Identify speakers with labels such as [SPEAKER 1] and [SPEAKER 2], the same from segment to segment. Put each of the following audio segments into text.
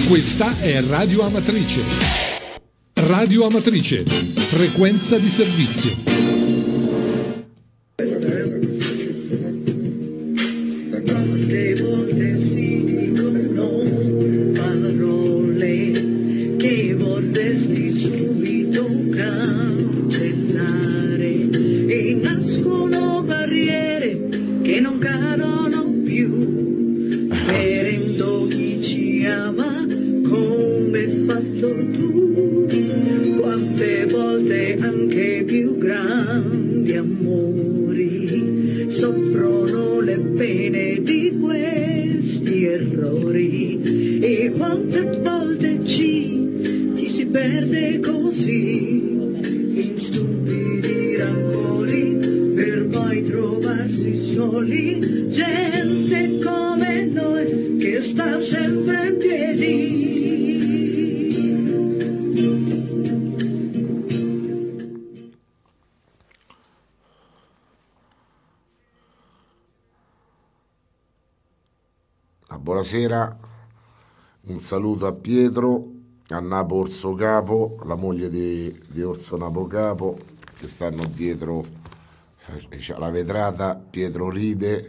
[SPEAKER 1] Questa è Radio Amatrice. Radio Amatrice, frequenza di servizio.
[SPEAKER 2] Buonasera, un saluto a Pietro, a Napo Orso Capo, la moglie di Orso Napo Capo, che stanno dietro la vetrata. Pietro ride,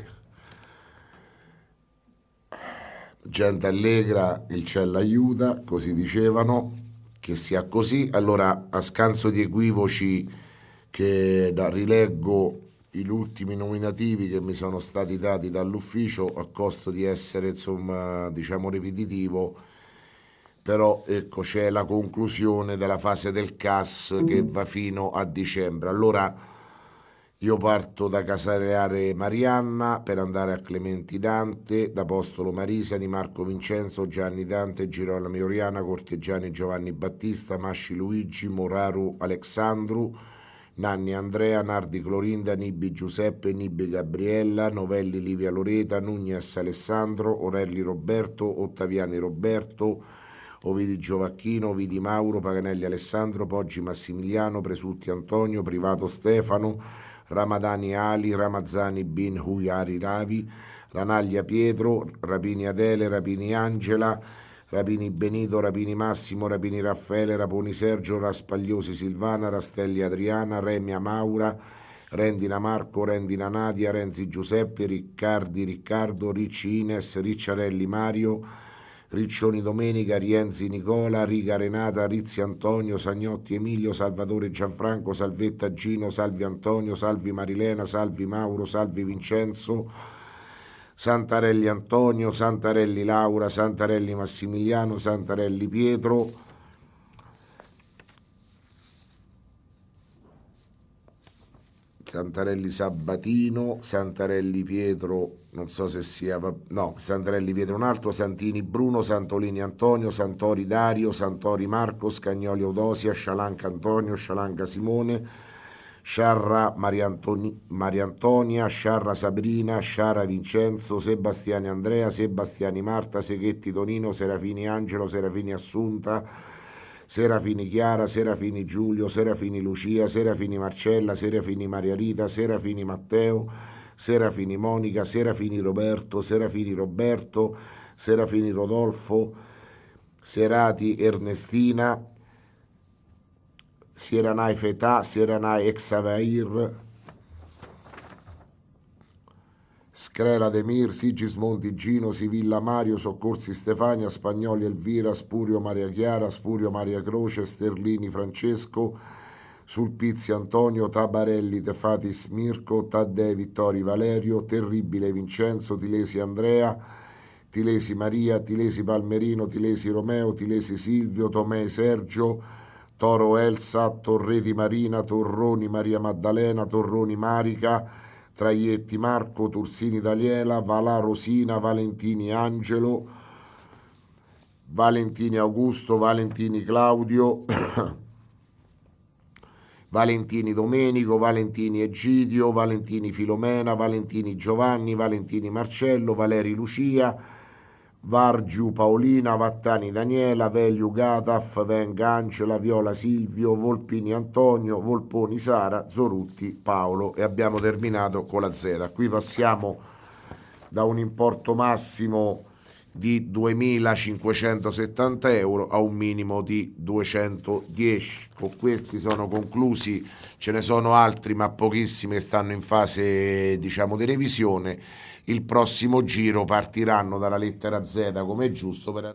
[SPEAKER 2] gente allegra, il cielo aiuta, così dicevano, che sia così. Allora, a scanso di equivoci, che rileggo gli ultimi nominativi che mi sono stati dati dall'ufficio, a costo di essere, insomma, diciamo ripetitivo, però ecco, c'è la conclusione della fase del CAS che va fino a dicembre. Allora io parto da Casareare Marianna per andare a Clementi Dante, da Apostolo Marisa, di Marco Vincenzo, Gianni Dante, Girolamo Oriana, Corteggiani Giovanni Battista, Masci Luigi, Moraru Alessandru, Nanni Andrea, Nardi Clorinda, Nibbi Giuseppe, Nibbi Gabriella, Novelli Livia Loreta, Nugnes Alessandro, Orelli Roberto, Ottaviani Roberto, Ovidi Giovacchino, Ovidi Mauro, Paganelli Alessandro, Poggi Massimiliano, Presutti Antonio, Privato Stefano, Ramadani Ali, Ramazzani Bin Huyari Ravi, Ranaglia Pietro, Rapini Adele, Rapini Angela, Rapini Benito, Rapini Massimo, Rapini Raffaele, Raponi Sergio, Raspagliosi Silvana, Rastelli Adriana, Remia Maura, Rendina Marco, Rendina Nadia, Renzi Giuseppe, Riccardi Riccardo, Ricci Ines, Ricciarelli Mario, Riccioni Domenica, Rienzi Nicola, Riga Renata, Rizzi Antonio, Sagnotti Emilio, Salvatore Gianfranco, Salvetta Gino, Salvi Antonio, Salvi Marilena, Salvi Mauro, Salvi Vincenzo, Santarelli Antonio, Santarelli Laura, Santarelli Massimiliano, Santarelli Pietro, Santarelli Sabatino, Santarelli Pietro, non so se sia, no, Santarelli Pietro un altro, Santini Bruno, Santolini Antonio, Santori Dario, Santori Marco, Scagnoli Odosia, Scialanca Antonio, Scialanca Simone, Sciarra Maria Antonia, Sciarra Sabrina, Sciara Vincenzo, Sebastiani Andrea, Sebastiani Marta, Seghetti Tonino, Serafini Angelo, Serafini Assunta, Serafini Chiara, Serafini Giulio, Serafini Lucia, Serafini Marcella, Serafini Maria Rita, Serafini Matteo, Serafini Monica, Serafini Roberto, Serafini Roberto, Serafini Rodolfo, Serati Ernestina, Sieranai Fetà, Sieranai Exavair, Screla Demir, Sigismondi Gino, Sivilla Mario, Soccorsi Stefania, Spagnoli Elvira, Spurio Maria Chiara, Spurio Maria Croce, Sterlini Francesco, Sulpizzi Antonio, Tabarelli Tefatis Mirko, Taddei Vittori Valerio, Terribile Vincenzo, Tilesi Andrea, Tilesi Maria, Tilesi Palmerino, Tilesi Romeo, Tilesi Silvio, Tomei Sergio, Toro Elsa, Torreti Marina, Torroni Maria Maddalena, Torroni Marica, Traietti Marco, Tursini Daniela, Valà Rosina, Valentini Angelo, Valentini Augusto, Valentini Claudio, Valentini Domenico, Valentini Egidio, Valentini Filomena, Valentini Giovanni, Valentini Marcello, Valeri Lucia, Vargiu Paolina, Vattani Daniela, Veliu Gataf, Venga Angela, Viola Silvio, Volpini Antonio, Volponi Sara, Zorutti Paolo, e abbiamo terminato con la Z. Qui passiamo da un importo massimo di 2.570 euro a un minimo di 210. Con questi sono conclusi, ce ne sono altri ma pochissimi che stanno in fase di revisione. Il prossimo giro partiranno dalla lettera Z come è giusto per